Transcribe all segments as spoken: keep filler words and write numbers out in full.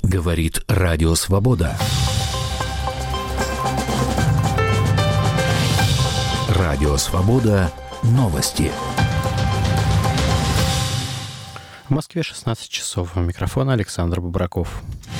Говорит Радио Свобода. Радио Свобода. Новости. В Москве шестнадцать часов. У микрофона Александр Бобраков.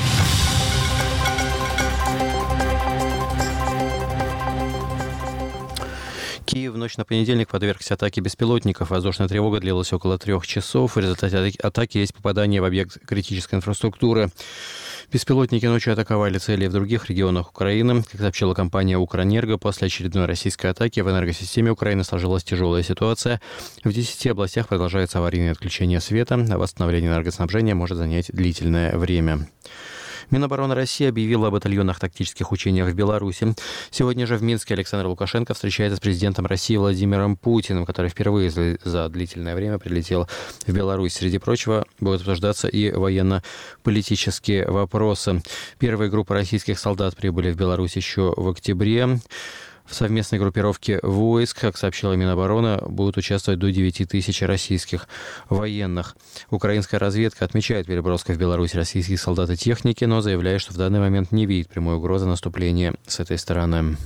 Киев в ночь на понедельник подвергся атаке беспилотников. Воздушная тревога длилась около трех часов. В результате атаки есть попадание в объект критической инфраструктуры. Беспилотники ночью атаковали цели в других регионах Украины. Как сообщила компания «Укрэнерго», после очередной российской атаки в энергосистеме Украины сложилась тяжелая ситуация. В десяти областях продолжается аварийное отключение света, а восстановление энергоснабжения может занять длительное время. Минобороны России объявила о батальонных тактических учениях в Беларуси. Сегодня же в Минске Александр Лукашенко встречается с президентом России Владимиром Путиным, который впервые за длительное время прилетел в Беларусь. Среди прочего будут обсуждаться и военно-политические вопросы. Первые группы российских солдат прибыли в Беларусь еще в октябре. В совместной группировке войск, как сообщила Минобороны, будут участвовать до девяти тысяч российских военных. Украинская разведка отмечает переброску в Беларусь российских солдат и техники, но заявляет, что в данный момент не видит прямой угрозы наступления с этой стороны.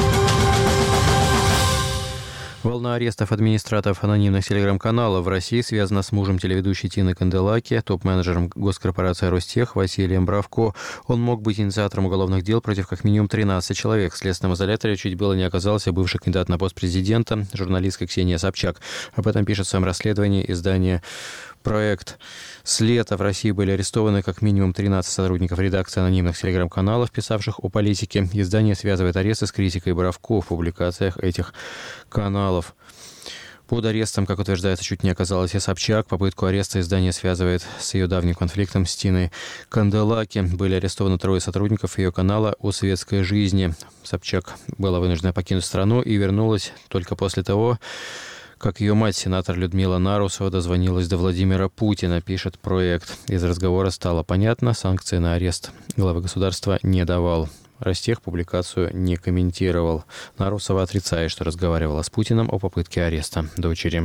Волна арестов администраторов анонимных телеграм-каналов в России связана с мужем телеведущей Тины Канделаки, топ-менеджером госкорпорации «Ростех» Василием Бравко. Он мог быть инициатором уголовных дел против как минимум тринадцати человек. В следственном изоляторе чуть было не оказался бывший кандидат на пост президента, журналистка Ксения Собчак. Об этом пишет в своем расследовании издание «Проект». С лета в России были арестованы как минимум тринадцать сотрудников редакции анонимных телеграм-каналов, писавших о политике. Издание связывает аресты с критикой Бравко в публикациях этих каналов. Под арестом, как утверждается, чуть не оказалась и Собчак. Попытку ареста издание связывает с ее давним конфликтом с Тиной Канделаки. Были арестованы трое сотрудников ее канала «О светской жизни». Собчак была вынуждена покинуть страну и вернулась только после того, как ее мать, сенатор Людмила Нарусова, дозвонилась до Владимира Путина, пишет «Проект». Из разговора стало понятно, санкции на арест главы государства не давал. Ростех публикацию не комментировал. Нарусова отрицает, что разговаривала с Путиным о попытке ареста дочери.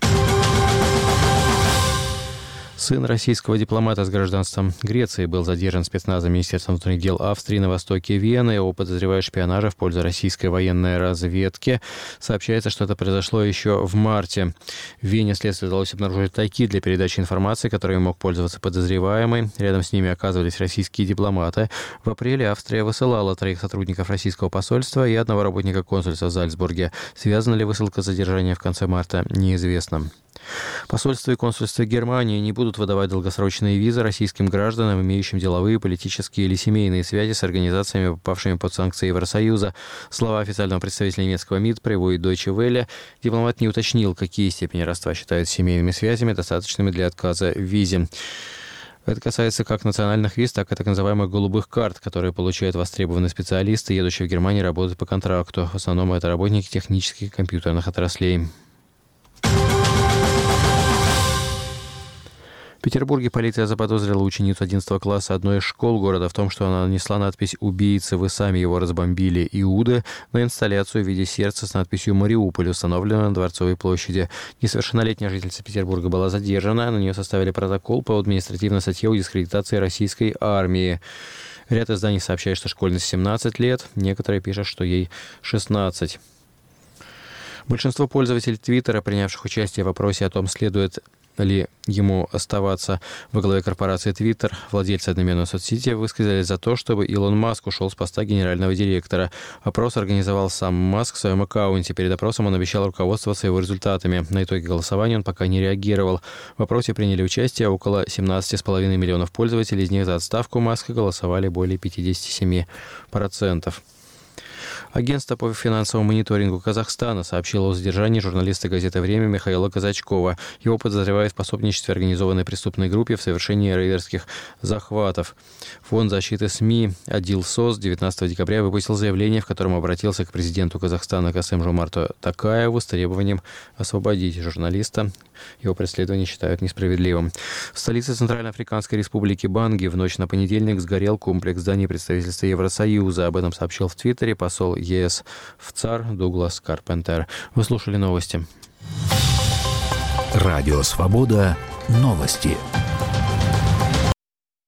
Сын российского дипломата с гражданством Греции был задержан спецназом Министерства внутренних дел Австрии на востоке Вены. Его подозревают в шпионаже в пользу российской военной разведки. Сообщается, что это произошло еще в марте. В Вене следствию удалось обнаружить тайки для передачи информации, которой мог пользоваться подозреваемый. Рядом с ними оказывались российские дипломаты. В апреле Австрия высылала троих сотрудников российского посольства и одного работника консульства в Зальцбурге. Связана ли высылка с задержанием в конце марта, неизвестно. Посольство и консульство Германии не будут выдавать долгосрочные визы российским гражданам, имеющим деловые, политические или семейные связи с организациями, попавшими под санкции Евросоюза. Слова официального представителя немецкого МИД приводит Deutsche Welle. Дипломат не уточнил, какие степени родства считают семейными связями, достаточными для отказа в визе. Это касается как национальных виз, так и так называемых голубых карт, которые получают востребованные специалисты, едущие в Германию работать по контракту. В основном это работники технических и компьютерных отраслей. В Петербурге полиция заподозрила ученицу одиннадцатого класса одной из школ города в том, что она нанесла надпись «Убийцы, вы сами его разбомбили, Иуды» на инсталляцию в виде сердца с надписью «Мариуполь», установленную на Дворцовой площади. Несовершеннолетняя жительница Петербурга была задержана. На нее составили протокол по административной статье о дискредитации российской армии. Ряд изданий сообщает, что школьнице семнадцать лет. Некоторые пишут, что ей шестнадцать. Большинство пользователей Твиттера, принявших участие в вопросе о том, следует ли ему оставаться во главе корпорации Twitter, владельцы одноименной соцсети высказались за то, чтобы Илон Маск ушел с поста генерального директора. Опрос организовал сам Маск в своем аккаунте. Перед опросом он обещал руководствоваться его результатами. На итоги голосования он пока не реагировал. В опросе приняли участие около семнадцать целых пять десятых миллионов пользователей. Из них за отставку Маска голосовали более пятьдесят семь процентов. Агентство по финансовому мониторингу Казахстана сообщило о задержании журналиста газеты «Время» Михаила Казачкова. Его подозревают в пособничестве организованной преступной группе в совершении рейдерских захватов. Фонд защиты СМИ «Адил СОС» девятнадцатого декабря выпустил заявление, в котором обратился к президенту Казахстана Касым-Жомарту Токаеву с требованием освободить журналиста. Его преследование считают несправедливым. В столице Центральноафриканской республики Банги в ночь на понедельник сгорел комплекс зданий представительства Евросоюза. Об этом сообщил в Твиттере посол ЕС в ЦАР Дуглас Карпентер. Вы слушали новости. Радио Свобода. Новости.